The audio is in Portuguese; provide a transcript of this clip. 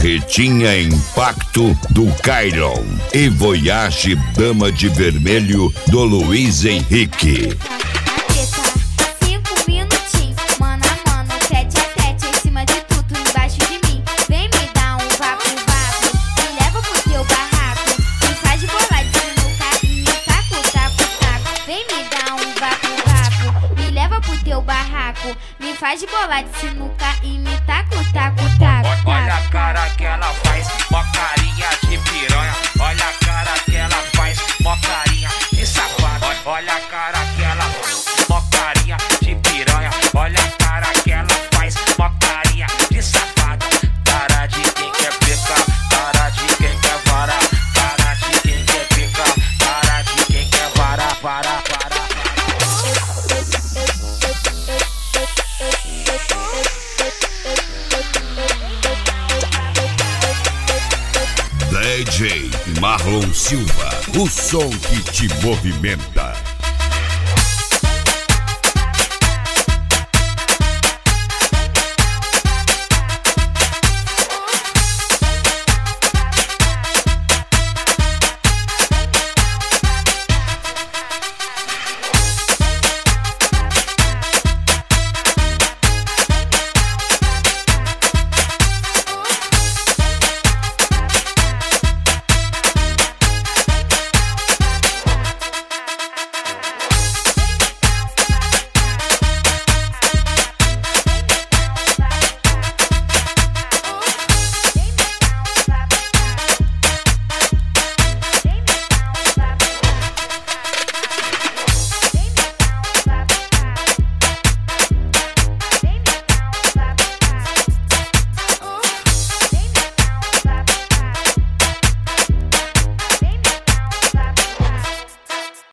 Carretinha Impacto do Kyron e Voyage Dama de Vermelho do Luiz Henrique. 5 minutinhos, mano a mano, tete a tete, em cima de tudo, embaixo de mim. Vem me dar um vapo-vapo, me leva pro teu barraco, me faz de bolar de sinuca e me taco-taco-taco. Vem me dar um vapo-vapo, me leva pro teu barraco, me faz de bolar de sinuca e me taco-taco-taco. Olha a cara que ela faz, mó carinha de piranha. Olha a cara que ela faz, mó carinha de safada. Olha a cara que ela faz, mó carinha de piranha. Olha a cara que ela faz, mó carinha de safada. Cara de quem quer pecar, cara de quem quer varar, cara de quem quer pecar, cara de quem quer varar, varar. DJ Marlon Silva, o som que te movimenta.